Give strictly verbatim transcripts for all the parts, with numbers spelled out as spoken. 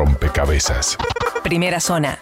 rompecabezas. Primera zona.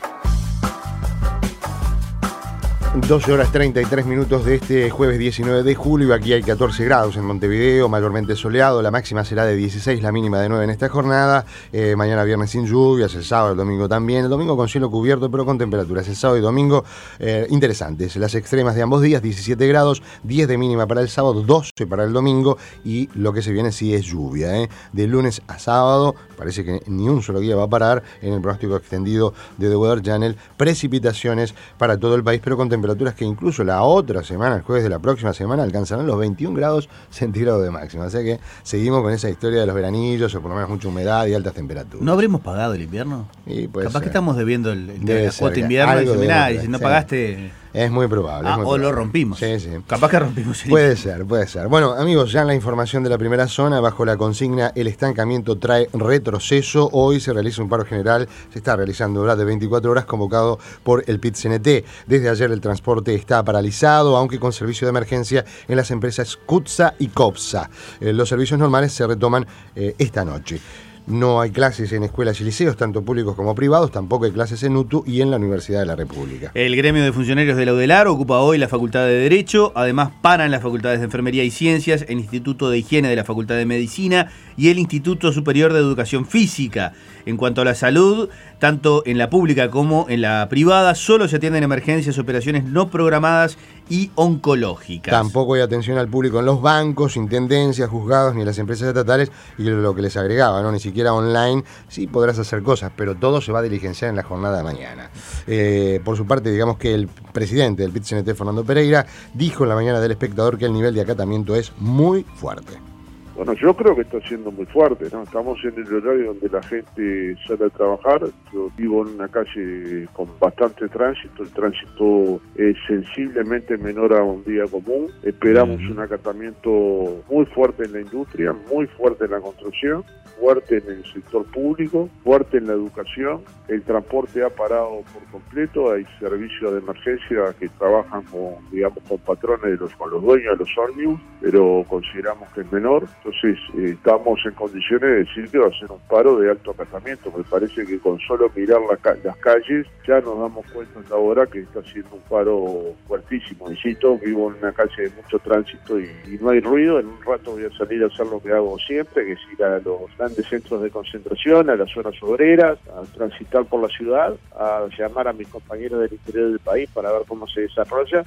doce horas treinta y tres minutos de este jueves diecinueve de julio. Aquí hay catorce grados en Montevideo, mayormente soleado. La máxima será de dieciséis, la mínima de nueve en esta jornada. Eh, mañana viernes sin lluvias, el sábado, el domingo también. El domingo con cielo cubierto, pero con temperaturas. El sábado y domingo eh, interesantes. Las extremas de ambos días, diecisiete grados, diez de mínima para el sábado, doce para el domingo. Y lo que se viene sí es lluvia. ¿eh? De lunes a sábado, parece que ni un solo día va a parar en el pronóstico extendido de The Weather Channel. Precipitaciones para todo el país, pero con temperaturas temperaturas que incluso la otra semana, el jueves de la próxima semana, alcanzarán los veintiún grados centígrados de máxima. O sea que seguimos con esa historia de los veranillos, o por lo menos mucha humedad y altas temperaturas. ¿No habremos pagado el invierno? Sí, puede Capaz ser. que estamos debiendo el, el Debe la ser, cuota invierno y, algo si, mirá, de- y si no sí. pagaste... Es muy probable. Ah, es muy o probable. lo rompimos. Sí, sí. Capaz que rompimos el Puede ser, puede ser. Bueno, amigos, ya en la información de la primera zona, bajo la consigna "El estancamiento trae retroceso", hoy se realiza un paro general, se está realizando durante veinticuatro horas, convocado por el P I T C N T. Desde ayer el transporte está paralizado, aunque con servicio de emergencia en las empresas CUTSA y COPSA. Eh, los servicios normales se retoman eh, esta noche. No hay clases en escuelas y liceos, tanto públicos como privados, tampoco hay clases en UTU y en la Universidad de la República. El gremio de funcionarios de la UDELAR ocupa hoy la Facultad de Derecho, además paran las facultades de Enfermería y Ciencias, el Instituto de Higiene de la Facultad de Medicina y el Instituto Superior de Educación Física. En cuanto a la salud, tanto en la pública como en la privada, solo se atienden emergencias, operaciones no programadas y oncológicas. Tampoco hay atención al público en los bancos, intendencias, juzgados ni en las empresas estatales, y lo que les agregaba, ¿no? Ni siquiera online. Sí podrás hacer cosas, pero todo se va a diligenciar en la jornada de mañana. Eh, por su parte, digamos que el presidente del P I T C N T, Fernando Pereira, dijo en la mañana del Espectador que el nivel de acatamiento es muy fuerte. Bueno, yo creo que está siendo muy fuerte, ¿no? Estamos en el horario donde la gente sale a trabajar. Yo vivo en una calle con bastante tránsito. El tránsito es sensiblemente menor a un día común. Esperamos uh-huh. un acatamiento muy fuerte en la industria, muy fuerte en la construcción, fuerte en el sector público, fuerte en la educación. El transporte ha parado por completo. Hay servicios de emergencia que trabajan con, digamos, con patrones, de los, con los dueños de los ómnibus, pero consideramos que es menor. Entonces, eh, estamos en condiciones de decir que va a ser un paro de alto acatamiento. Me parece que con solo mirar la ca- las calles ya nos damos cuenta hasta ahora que está siendo un paro fuertísimo. Insisto, vivo en una calle de mucho tránsito y, y no hay ruido. En un rato voy a salir a hacer lo que hago siempre, que es ir a los grandes centros de concentración, a las zonas obreras, a transitar por la ciudad, a llamar a mis compañeros del interior del país para ver cómo se desarrolla.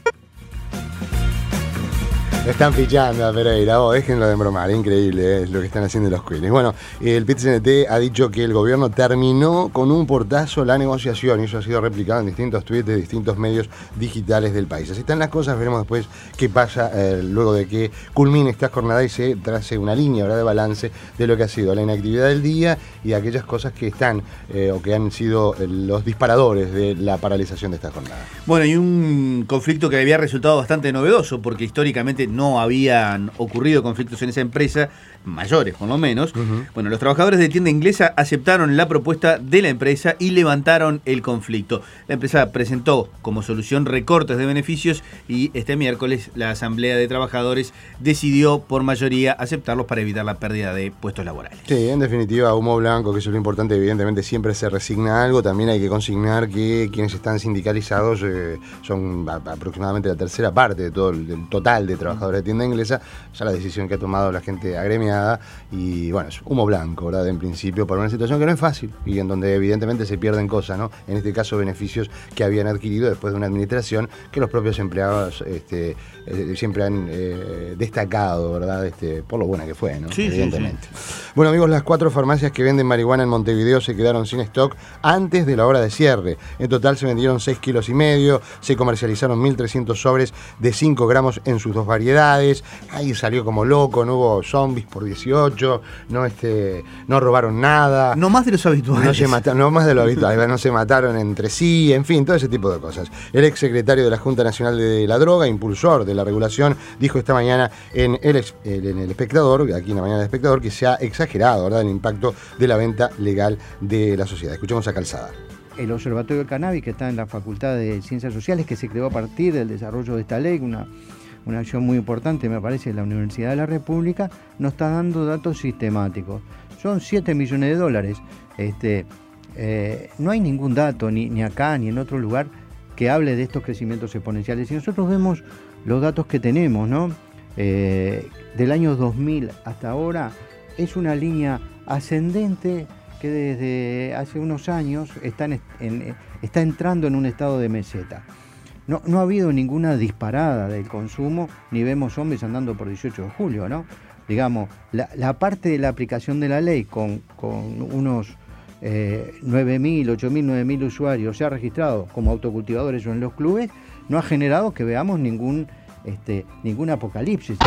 Están fichando a Pereira, oh, déjenlo de bromar, increíble eh, lo que están haciendo los Quilmes. Bueno, el P I T C N T ha dicho que el gobierno terminó con un portazo la negociación, y eso ha sido replicado en distintos tweets de distintos medios digitales del país. Así están las cosas, veremos después qué pasa eh, luego de que culmine esta jornada y se trace una línea, ¿verdad?, de balance de lo que ha sido la inactividad del día y aquellas cosas que están eh, o que han sido eh, los disparadores de la paralización de esta jornada. Bueno, y un conflicto que había resultado bastante novedoso, porque históricamente no habían ocurrido conflictos en esa empresa, mayores por lo menos. Uh-huh. Bueno, los trabajadores de tienda inglesa aceptaron la propuesta de la empresa y levantaron el conflicto. La empresa presentó como solución recortes de beneficios y este miércoles la Asamblea de Trabajadores decidió por mayoría aceptarlos para evitar la pérdida de puestos laborales. Sí, en definitiva, humo blanco, que eso es lo importante. Evidentemente siempre se resigna algo. También hay que consignar que quienes están sindicalizados eh, son a, aproximadamente la tercera parte de todo el del total de trabajadores de tienda inglesa. Ya la decisión que ha tomado la gente agremiada, y bueno, es humo blanco, ¿verdad?, en principio, para una situación que no es fácil y en donde evidentemente se pierden cosas, ¿no? En este caso, beneficios que habían adquirido después de una administración que los propios empleados este, eh, siempre han eh, destacado, ¿verdad?, este, por lo buena que fue, ¿no? Sí, evidentemente. Sí, sí. Bueno, amigos, las cuatro farmacias que venden marihuana en Montevideo se quedaron sin stock antes de la hora de cierre. En total se vendieron seis kilos y medio, se comercializaron mil trescientos sobres de cinco gramos en sus dos variedades. Ahí salió como loco, no hubo zombies por dieciocho, no, este, no robaron nada. No más de los habituales. No, se mata, no más de lo habitual, no se mataron entre sí, en fin, todo ese tipo de cosas. El ex secretario de la Junta Nacional de la Droga, impulsor de la regulación, dijo esta mañana en el, en el Espectador, aquí en la mañana del Espectador, que se ha exagerado, ¿verdad?, el impacto de la venta legal de la sociedad. Escuchemos a Calzada. El Observatorio del Cannabis, que está en la Facultad de Ciencias Sociales, que se creó a partir del desarrollo de esta ley, una, una acción muy importante, me parece, de la Universidad de la República, nos está dando datos sistemáticos. Son siete millones de dólares. Este, eh, no hay ningún dato, ni, ni acá ni en otro lugar, que hable de estos crecimientos exponenciales. Y nosotros vemos los datos que tenemos, ¿no? Eh, del año dos mil hasta ahora es una línea ascendente que desde hace unos años está, en, en, está entrando en un estado de meseta. No, no ha habido ninguna disparada del consumo, ni vemos zombies andando por dieciocho de julio, ¿no? Digamos, la, la parte de la aplicación de la ley con, con unos eh, nueve mil, ocho mil, nueve mil usuarios se ha registrado como autocultivadores o en los clubes, no ha generado que veamos ningún, este, ningún apocalipsis.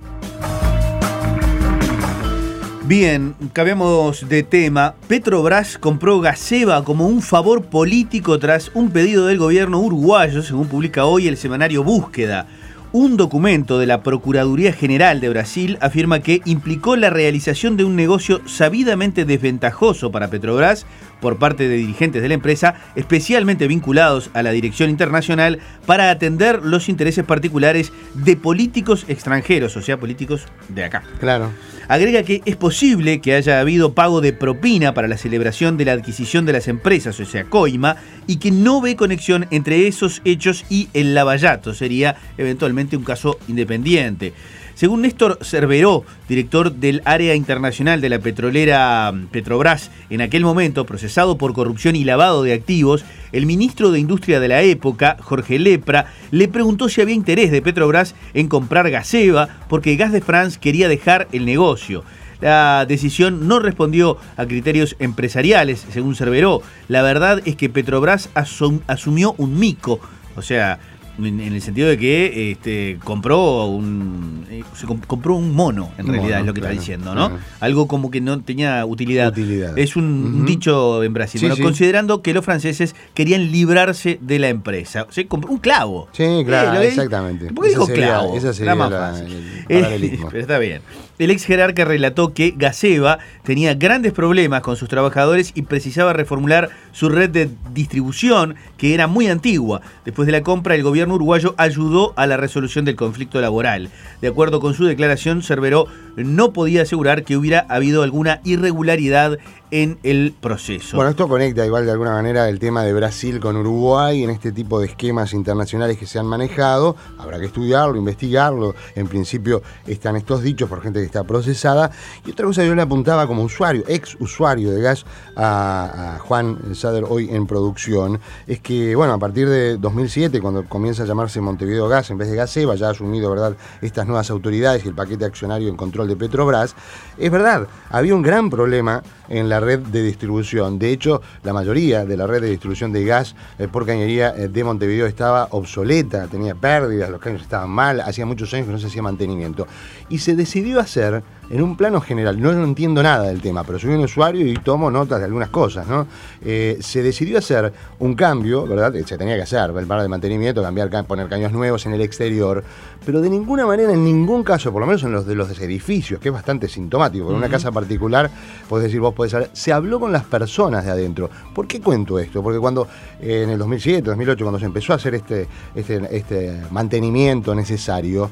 Bien, cambiamos de tema. Petrobras compró Gaseba como un favor político tras un pedido del gobierno uruguayo, según publica hoy el semanario Búsqueda. Un documento de la Procuraduría General de Brasil afirma que implicó la realización de un negocio sabidamente desventajoso para Petrobras por parte de dirigentes de la empresa, especialmente vinculados a la dirección internacional, para atender los intereses particulares de políticos extranjeros, o sea, políticos de acá. Claro. Agrega que es posible que haya habido pago de propina para la celebración de la adquisición de las empresas, o sea, coima, y que no ve conexión entre esos hechos y el lavallato. Sería eventualmente un caso independiente. Según Néstor Cerveró, director del área internacional de la petrolera Petrobras, en aquel momento procesado por corrupción y lavado de activos, el ministro de Industria de la época, Jorge Lepra, le preguntó si había interés de Petrobras en comprar Gaseba porque Gas de France quería dejar el negocio. La decisión no respondió a criterios empresariales, según Cerveró. La verdad es que Petrobras asum- asumió un mico, o sea, en el sentido de que este, compró un eh, se comp- compró un mono, en un realidad mono, es lo que claro, está diciendo, ¿no? Claro. Algo como que no tenía utilidad. Utilidad. Es un Uh-huh. dicho en Brasil. Sí, Bueno, sí. considerando que los franceses querían librarse de la empresa. O sea, compró un clavo. Sí, claro, Eh, lo- exactamente. ¿Por qué dijo Esa sería- clavo? esa sería Era más la- fácil. el Eh, paralelismo. pero está bien. El ex jerarca relató que Gaseba tenía grandes problemas con sus trabajadores y precisaba reformular su red de distribución, que era muy antigua. Después de la compra, el gobierno uruguayo ayudó a la resolución del conflicto laboral. De acuerdo con su declaración, Cerveró no podía asegurar que hubiera habido alguna irregularidad en el proceso. Bueno, esto conecta igual de alguna manera el tema de Brasil con Uruguay en este tipo de esquemas internacionales que se han manejado. Habrá que estudiarlo, investigarlo. En principio están estos dichos por gente que está procesada. Y otra cosa, yo le apuntaba como usuario, ex usuario de gas a, a Juan Sader hoy en producción, es que, bueno, a partir de dos mil siete, cuando comienza a llamarse Montevideo Gas en vez de Gaseba, ya ha asumido, ¿verdad?, estas nuevas autoridades y el paquete accionario en control de Petrobras. Es verdad, había un gran problema en la red de distribución. De hecho, la mayoría de la red de distribución de gas eh, por cañería eh, de Montevideo estaba obsoleta, tenía pérdidas, los caños estaban mal, hacía muchos años que no se hacía mantenimiento. Y se decidió hacer, en un plano general, no, no entiendo nada del tema, pero soy un usuario y tomo notas de algunas cosas, ¿no? Eh, se decidió hacer un cambio, ¿verdad? Se tenía que hacer, el plano de mantenimiento, cambiar, poner caños nuevos en el exterior, pero de ninguna manera, en ningún caso, por lo menos en los de los edificios, que es bastante sintomático, porque en una casa particular, podés decir, vos podés saber, se habló con las personas de adentro. ¿Por qué cuento esto? Porque cuando eh, en el dos mil siete, dos mil ocho, cuando se empezó a hacer este, este, este mantenimiento necesario,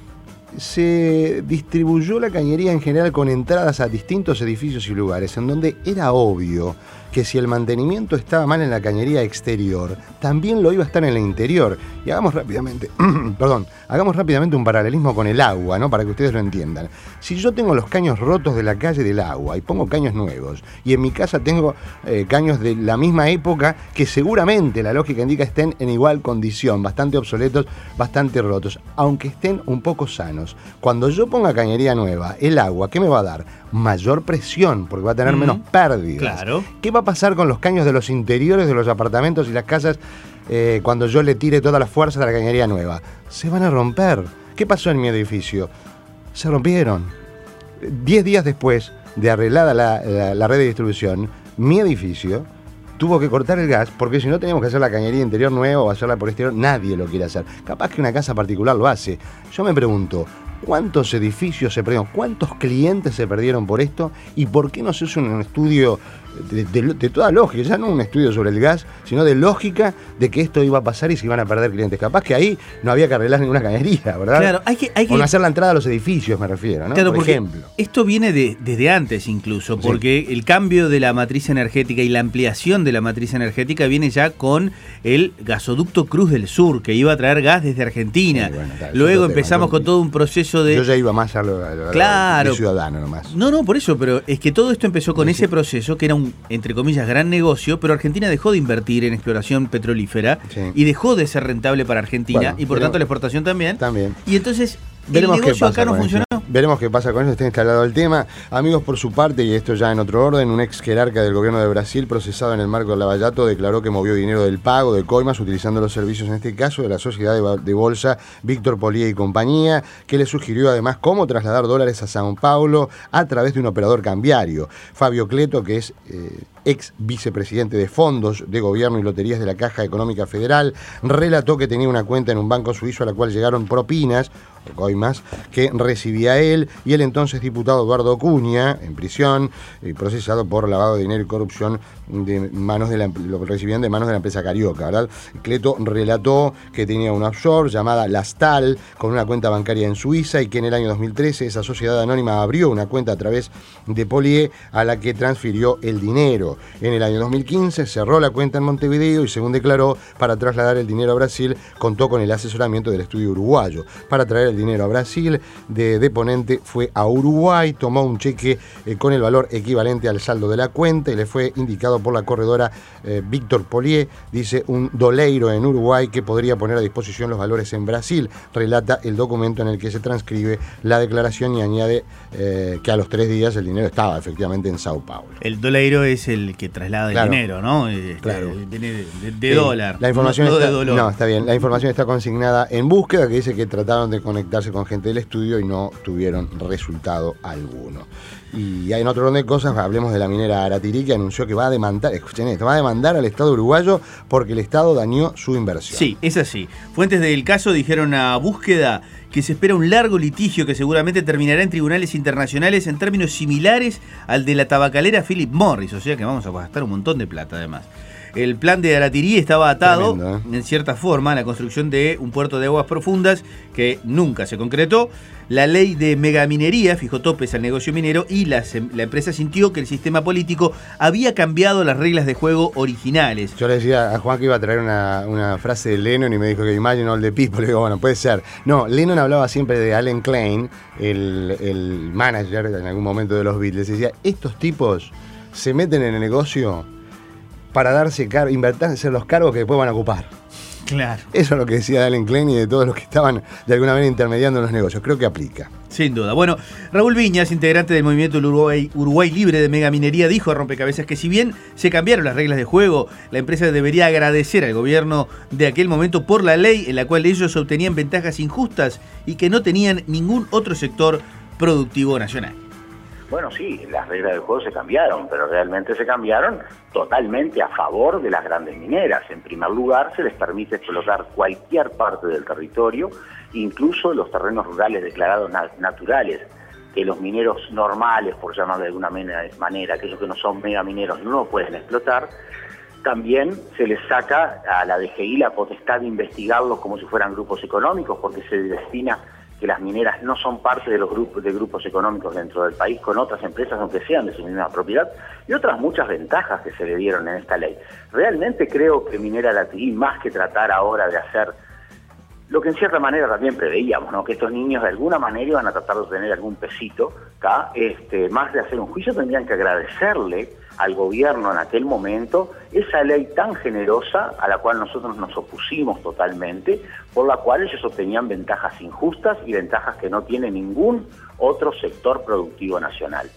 se distribuyó la cañería en general con entradas a distintos edificios y lugares, en donde era obvio que si el mantenimiento estaba mal en la cañería exterior, también lo iba a estar en la interior. Y hagamos rápidamente, perdón, hagamos rápidamente un paralelismo con el agua, ¿no? Para que ustedes lo entiendan. Si yo tengo los caños rotos de la calle del agua y pongo caños nuevos, y en mi casa tengo eh, caños de la misma época que seguramente la lógica indica estén en igual condición, bastante obsoletos, bastante rotos, aunque estén un poco sanos. Cuando yo ponga cañería nueva, el agua, ¿qué me va a dar? Mayor presión, porque va a tener mm, menos pérdidas. Claro. ¿Qué va a pasar con los caños de los interiores de los apartamentos y las casas eh, cuando yo le tire toda la fuerza de la cañería nueva? Se van a romper. ¿Qué pasó en mi edificio? Se rompieron. Diez días después de arreglada la, la, la red de distribución, mi edificio tuvo que cortar el gas, porque si no teníamos que hacer la cañería interior nueva o hacerla por exterior, nadie lo quiere hacer. Capaz que una casa particular lo hace. Yo me pregunto, ¿cuántos edificios se perdieron? ¿Cuántos clientes se perdieron por esto? ¿Y por qué no se hace un estudio de, de, de toda lógica, ya no un estudio sobre el gas, sino de lógica de que esto iba a pasar y se iban a perder clientes. Capaz que ahí no había que arreglar ninguna cañería, ¿verdad? Claro, hay que, hay que... O no hacer la entrada a los edificios, me refiero, ¿no? Claro, por porque ejemplo. Esto viene de, desde antes incluso, porque sí. El cambio de la matriz energética y la ampliación de la matriz energética viene ya con el gasoducto Cruz del Sur, que iba a traer gas desde Argentina. Sí, bueno, claro, luego empezamos con todo un proceso de... Yo ya iba más a lo, a lo, claro. a lo ciudadano nomás. No, no, por eso, pero es que todo esto empezó con sí, ese sí. proceso, que era un, entre comillas, gran negocio, pero Argentina dejó de invertir en exploración petrolífera sí. y dejó de ser rentable para Argentina, bueno, y por tanto la exportación también. También. Y entonces... Veremos el qué pasa acá no funcionó. Eso. Veremos qué pasa con eso, está instalado el tema. Amigos, por su parte, y esto ya en otro orden, un ex jerarca del gobierno de Brasil, procesado en el marco del lavallato, declaró que movió dinero del pago de coimas utilizando los servicios, en este caso, de la sociedad de, de bolsa Víctor Polié y compañía, que le sugirió además cómo trasladar dólares a Sao Paulo a través de un operador cambiario. Fabio Cleto, que es... Eh, ex vicepresidente de fondos de gobierno y loterías de la Caja Económica Federal, relató que tenía una cuenta en un banco suizo a la cual llegaron propinas, o coimas, que recibía él y el entonces diputado Eduardo Acuña, en prisión, eh, procesado por lavado de dinero y corrupción de manos de la, lo recibían de manos de la empresa Carioca, ¿verdad? Cleto relató que tenía una offshore llamada Lastal, con una cuenta bancaria en Suiza, y que en el año dos mil trece esa sociedad anónima abrió una cuenta a través de Polié a la que transfirió el dinero. En el año dos mil quince cerró la cuenta en Montevideo y, según declaró, para trasladar el dinero a Brasil contó con el asesoramiento del estudio uruguayo. Para traer el dinero a Brasil, de deponente fue a Uruguay, tomó un cheque eh, con el valor equivalente al saldo de la cuenta y le fue indicado por la corredora eh, Víctor Polié, dice, un doleiro en Uruguay que podría poner a disposición los valores en Brasil. Relata el documento en el que se transcribe la declaración y añade eh, que a los tres días el dinero estaba efectivamente en Sao Paulo. El doleiro es el que traslada claro. el dinero, ¿no? Este, claro. Viene de, de, de sí. dólar. La información no, no está, de dolor. No, está bien. La información está consignada en búsqueda, que dice que trataron de conectarse con gente del estudio y no tuvieron resultado alguno. Y hay en otro orden de cosas, hablemos de la minera Aratirí, que anunció que va a demandar, escuchen esto, va a demandar al Estado uruguayo porque el Estado dañó su inversión. Sí, es así. Fuentes del caso dijeron a Búsqueda que se espera un largo litigio que seguramente terminará en tribunales internacionales en términos similares al de la tabacalera Philip Morris, o sea que vamos a gastar un montón de plata además. El plan de Aratirí estaba atado, Tremendo, ¿eh? en cierta forma, a la construcción de un puerto de aguas profundas que nunca se concretó. La ley de megaminería fijó topes al negocio minero y la, la empresa sintió que el sistema político había cambiado las reglas de juego originales. Yo le decía a Juan que iba a traer una, una frase de Lennon y me dijo que imagine all the people. Le digo, bueno, puede ser. No, Lennon hablaba siempre de Alan Klein, el, el manager en algún momento de los Beatles. Decía, estos tipos se meten en el negocio para darse cargo, invertirse en los cargos que después van a ocupar. Claro. Eso es lo que decía Alan Klein y de todos los que estaban de alguna manera intermediando en los negocios. Creo que aplica. Sin duda. Bueno, Raúl Viñas, integrante del movimiento Uruguay, Uruguay Libre de Megaminería, dijo a Rompecabezas que si bien se cambiaron las reglas de juego, la empresa debería agradecer al gobierno de aquel momento por la ley en la cual ellos obtenían ventajas injustas y que no tenían ningún otro sector productivo nacional. Bueno, sí, las reglas del juego se cambiaron, pero realmente se cambiaron totalmente a favor de las grandes mineras. En primer lugar, se les permite explotar cualquier parte del territorio, incluso los terrenos rurales declarados na- naturales, que los mineros normales, por llamarlo de alguna manera, aquellos que no son megamineros, no pueden explotar. También se les saca a la D G I la potestad de investigarlos como si fueran grupos económicos, porque se destina que las mineras no son parte de los grupos de grupos económicos dentro del país con otras empresas, aunque sean de su misma propiedad, y otras muchas ventajas que se le dieron en esta ley. Realmente creo que Minera Aratirí, más que tratar ahora de hacer lo que en cierta manera también preveíamos, ¿no? Que estos niños de alguna manera iban a tratar de obtener algún pesito, acá, este, más de hacer un juicio, tendrían que agradecerle al gobierno en aquel momento esa ley tan generosa a la cual nosotros nos opusimos totalmente, por la cual ellos obtenían ventajas injustas y ventajas que no tiene ningún otro sector productivo nacional.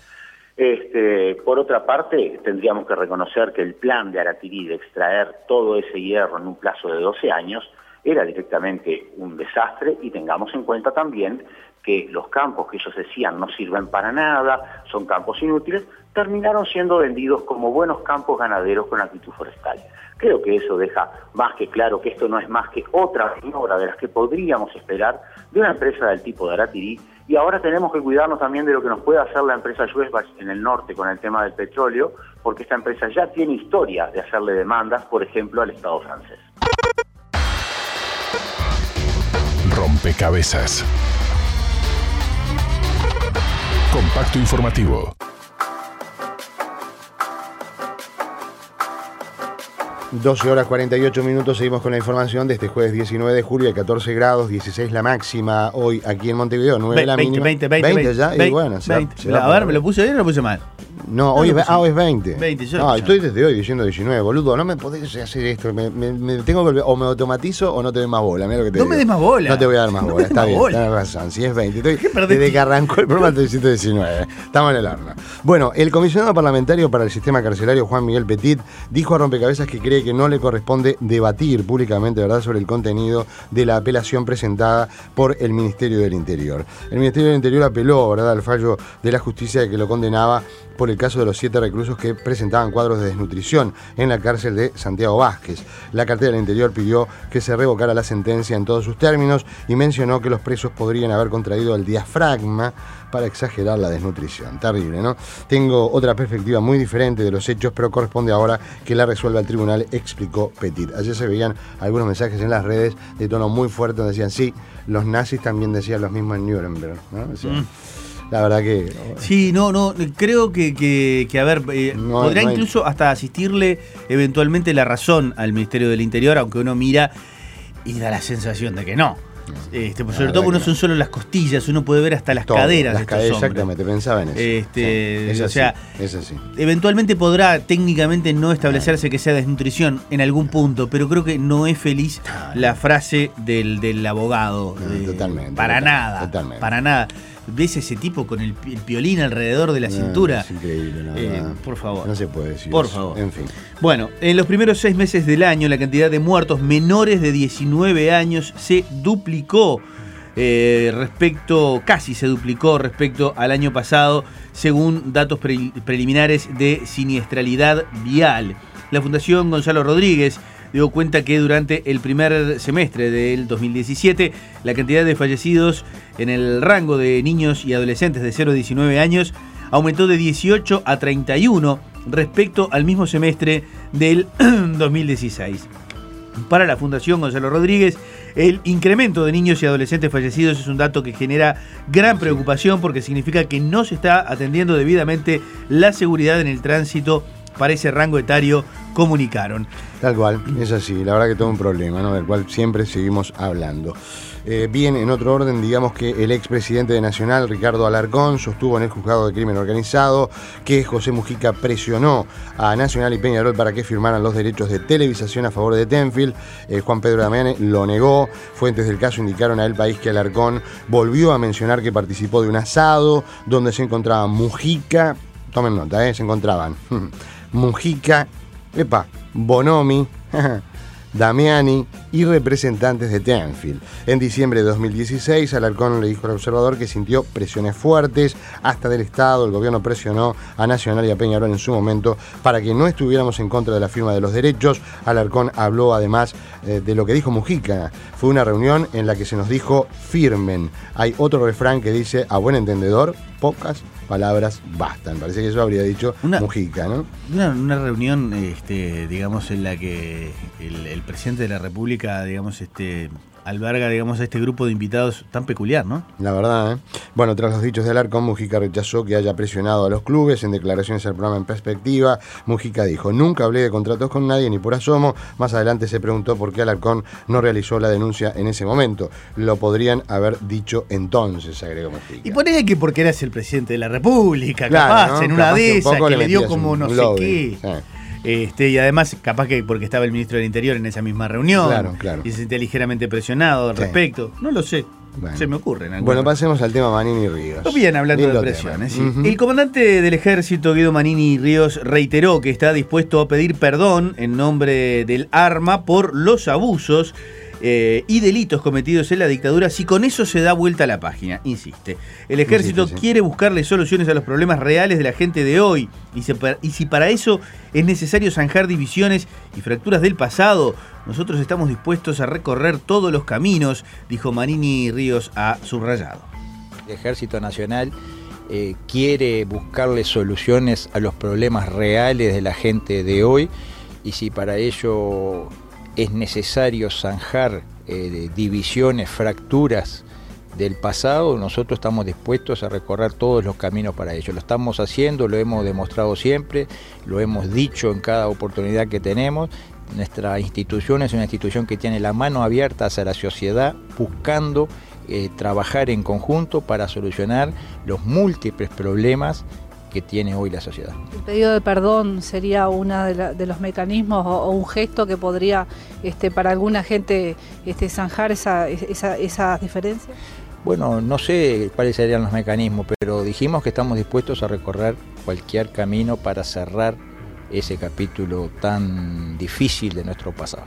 Este, por otra parte, tendríamos que reconocer que el plan de Aratirí de extraer todo ese hierro en un plazo de doce años era directamente un desastre, y tengamos en cuenta también que los campos que ellos decían no sirven para nada, son campos inútiles, terminaron siendo vendidos como buenos campos ganaderos con actitud forestal. Creo que eso deja más que claro que esto no es más que otra maniobra de las que podríamos esperar de una empresa del tipo de Aratirí, Y ahora tenemos que cuidarnos también de lo que nos puede hacer la empresa Schwesbach en el norte con el tema del petróleo, porque esta empresa ya tiene historia de hacerle demandas, por ejemplo, al Estado francés. Rompecabezas. Compacto informativo. doce horas cuarenta y ocho minutos, seguimos con la información de este jueves diecinueve de julio, catorce grados, dieciséis la máxima hoy aquí en Montevideo, nueve la mínima. veinte, veinte, veinte, ya, veinte, y bueno, se veinte. va, se va A ver, ¿me lo puse bien o lo puse mal? No, hoy, no es, ah, hoy es veinte. veinte, yo no, lo estoy desde hoy diciendo diecinueve, boludo, no me podés hacer esto, me, me, me tengo que volver, o me automatizo o no te doy más bola, mira lo que te no digo. me des más bola. No te voy a dar más bola, está bien, bola. tienes razón, si es veinte. Estoy, ¿Qué perdés? Desde que arrancó el programa estoy diciendo diecinueve, estamos en el horno. Bueno, el comisionado parlamentario para el sistema carcelario, Juan Miguel Petit, dijo a Rompecabezas que cree que no le corresponde debatir públicamente, ¿verdad?, sobre el contenido de la apelación presentada por el Ministerio del Interior. El Ministerio del Interior apeló, ¿verdad?, al fallo de la justicia que lo condenaba por el caso de los siete reclusos que presentaban cuadros de desnutrición en la cárcel de Santiago Vázquez. La cartera del Interior pidió que se revocara la sentencia en todos sus términos y mencionó que los presos podrían haber contraído el diafragma para exagerar la desnutrición. Terrible, ¿no? Tengo otra perspectiva muy diferente de los hechos, pero corresponde ahora que la resuelva el tribunal, explicó Petit. Ayer se veían algunos mensajes en las redes de tono muy fuerte donde decían, sí, los nazis también decían los mismos en Nuremberg, ¿no? O sea, mm. La verdad que... Sí, no, no, creo que, que, que a ver, eh, no, podrá no hay... incluso hasta asistirle eventualmente la razón al Ministerio del Interior, aunque uno mira y da la sensación de que no. Este, pues sobre todo porque no son solo las costillas, uno puede ver hasta las Todo, caderas las de estos caderas, hombres. Exactamente, pensaba en eso. Este, sí, es o así, sea, es así. Eventualmente podrá técnicamente no establecerse que sea desnutrición en algún punto, pero creo que no es feliz la frase del, del abogado. No, de, totalmente. Para total, nada, totalmente. para nada. ¿Ves ese tipo con el, el piolín alrededor de la no, cintura? Es increíble, no, eh, no, por favor. No se puede decir Por eso. favor. En fin. Bueno, en los primeros seis meses del año, la cantidad de muertos menores de diecinueve años se duplicó. Eh, respecto, casi se duplicó respecto al año pasado, según datos pre- preliminares de siniestralidad vial. La Fundación Gonzalo Rodríguez dio cuenta que durante el primer semestre del dos mil diecisiete, la cantidad de fallecidos en el rango de niños y adolescentes de cero a diecinueve años aumentó de dieciocho a treinta y uno respecto al mismo semestre del dos mil dieciséis. Para la Fundación Gonzalo Rodríguez, el incremento de niños y adolescentes fallecidos es un dato que genera gran preocupación porque significa que no se está atendiendo debidamente la seguridad en el tránsito para ese rango etario, comunicaron. Tal cual, es así, la verdad que todo un problema, ¿no?, del cual siempre seguimos hablando. Eh, bien, en otro orden, digamos que el expresidente de Nacional, Ricardo Alarcón, sostuvo en el juzgado de crimen organizado que José Mujica presionó a Nacional y Peñarol para que firmaran los derechos de televisación a favor de Tenfield. Eh, Juan Pedro Damiani lo negó. Fuentes del caso indicaron a El País que Alarcón volvió a mencionar que participó de un asado donde se encontraban Mujica, tomen nota, ¿eh? se encontraban Mujica, epa, Bonomi, Damiani y representantes de Tenfield. En diciembre de dos mil dieciséis, Alarcón le dijo al observador que sintió presiones fuertes, hasta del Estado. El gobierno presionó a Nacional y a Peñarol en su momento para que no estuviéramos en contra de la firma de los derechos. Alarcón habló además eh, de lo que dijo Mujica. Fue una reunión en la que se nos dijo firmen. Hay otro refrán que dice, a buen entendedor, pocas palabras bastan. Parece que eso habría dicho una, Mujica, ¿no? Una, una reunión, este, digamos, en la que el, el presidente de la República, digamos, este, alberga, digamos, a este grupo de invitados tan peculiar, ¿no? La verdad, ¿eh? Bueno, tras los dichos de Alarcón, Mujica rechazó que haya presionado a los clubes. En declaraciones al programa En Perspectiva, Mujica dijo, nunca hablé de contratos con nadie ni por asomo. Más adelante se preguntó por qué Alarcón no realizó la denuncia en ese momento. Lo podrían haber dicho entonces, agregó Mujica. Y ponele que porque eras el presidente de la República, claro, capaz, ¿no? en una Capaz de que esas, que le le dio como no sé lobby. qué. Sí. Este, y además, capaz que porque estaba el ministro del Interior en esa misma reunión, claro, claro. y se sentía ligeramente presionado al sí. respecto. No lo sé. Bueno. Se me ocurre. En bueno, pasemos al tema Manini y Ríos. Bien, hablando Lindo de presiones. Sí. Uh-huh. El comandante del ejército, Guido Manini Ríos, reiteró que está dispuesto a pedir perdón en nombre del arma por los abusos Eh, y delitos cometidos en la dictadura si con eso se da vuelta a la página, insiste. El ejército insiste, sí. quiere buscarle soluciones a los problemas reales de la gente de hoy y, se, y si para eso es necesario zanjar divisiones y fracturas del pasado, nosotros estamos dispuestos a recorrer todos los caminos, dijo Manini Ríos a Subrayado. El Ejército Nacional eh, quiere buscarle soluciones a los problemas reales de la gente de hoy, y si para ello es necesario zanjar eh, divisiones, fracturas del pasado, nosotros estamos dispuestos a recorrer todos los caminos para ello. Lo estamos haciendo, lo hemos demostrado siempre, lo hemos dicho en cada oportunidad que tenemos. Nuestra institución es una institución que tiene la mano abierta hacia la sociedad, buscando eh, trabajar en conjunto para solucionar los múltiples problemas que tiene hoy la sociedad. ¿El pedido de perdón sería uno de, la, de los mecanismos o, o un gesto que podría este, para alguna gente este, zanjar esa, esa, esas diferencias? Bueno, no sé cuáles serían los mecanismos, pero dijimos que estamos dispuestos a recorrer cualquier camino para cerrar ese capítulo tan difícil de nuestro pasado.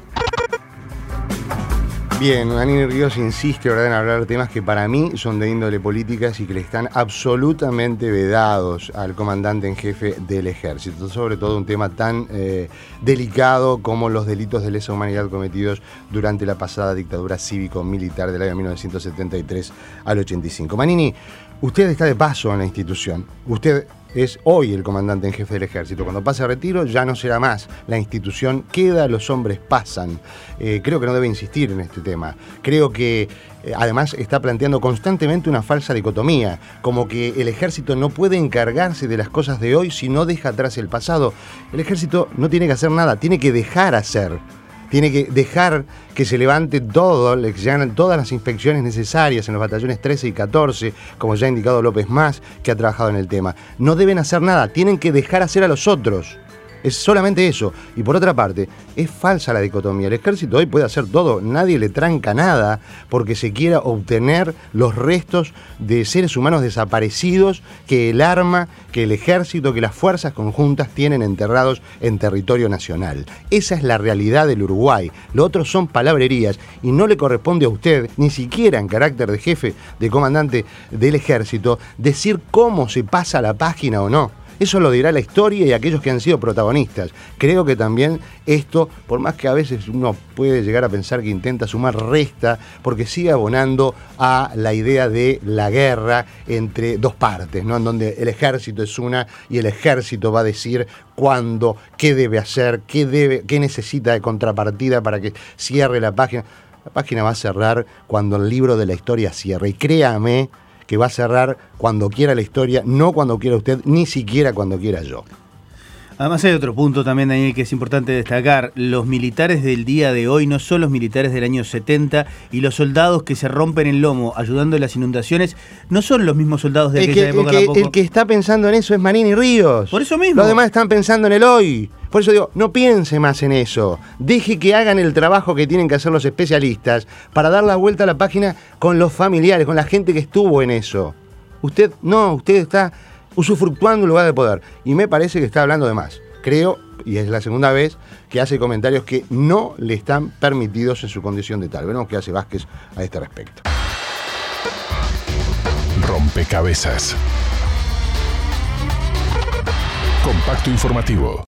Bien, Manini Ríos insiste, ¿verdad?, en hablar de temas que para mí son de índole políticas y que le están absolutamente vedados al comandante en jefe del Ejército, sobre todo un tema tan eh, delicado como los delitos de lesa humanidad cometidos durante la pasada dictadura cívico-militar del año mil novecientos setenta y tres al ochenta y cinco. Manini, usted está de paso en la institución, usted es hoy el comandante en jefe del Ejército. Cuando pase a retiro ya no será más. La institución queda, los hombres pasan. Eh, creo que no debe insistir en este tema. Creo que eh, además está planteando constantemente una falsa dicotomía, como que el Ejército no puede encargarse de las cosas de hoy si no deja atrás el pasado. El Ejército no tiene que hacer nada, tiene que dejar hacer. Tiene que dejar que se levante todo, que se hagan todas las inspecciones necesarias en los batallones trece y catorce, como ya ha indicado López Mas, que ha trabajado en el tema. No deben hacer nada, tienen que dejar hacer a los otros. Es solamente eso. Y por otra parte, es falsa la dicotomía. El Ejército hoy puede hacer todo, nadie le tranca nada porque se quiera obtener los restos de seres humanos desaparecidos que el arma, que el Ejército, que las fuerzas conjuntas tienen enterrados en territorio nacional. Esa es la realidad del Uruguay. Lo otro son palabrerías y no le corresponde a usted, ni siquiera en carácter de jefe, de comandante del Ejército, decir cómo se pasa la página o no. Eso lo dirá la historia y aquellos que han sido protagonistas. Creo que también esto, por más que a veces uno puede llegar a pensar que intenta sumar, resta, porque sigue abonando a la idea de la guerra entre dos partes, ¿no? En donde el Ejército es una y el Ejército va a decir cuándo, qué debe hacer, qué, debe, qué necesita de contrapartida para que cierre la página. La página va a cerrar cuando el libro de la historia cierre. Y créame que va a cerrar cuando quiera la historia, no cuando quiera usted, ni siquiera cuando quiera yo. Además hay otro punto también, Daniel, que es importante destacar. Los militares del día de hoy no son los militares del año setenta, y los soldados que se rompen el lomo ayudando en las inundaciones no son los mismos soldados de el aquella que, época el que, tampoco. El que está pensando en eso es Manini Ríos. Por eso mismo. Los demás están pensando en el hoy. Por eso digo, no piense más en eso. Deje que hagan el trabajo que tienen que hacer los especialistas para dar la vuelta a la página con los familiares, con la gente que estuvo en eso. Usted no, usted está usufructuando un lugar de poder. Y me parece que está hablando de más. Creo, y es la segunda vez, que hace comentarios que no le están permitidos en su condición de tal. Veremos qué hace Vázquez a este respecto. Rompecabezas. Compacto informativo.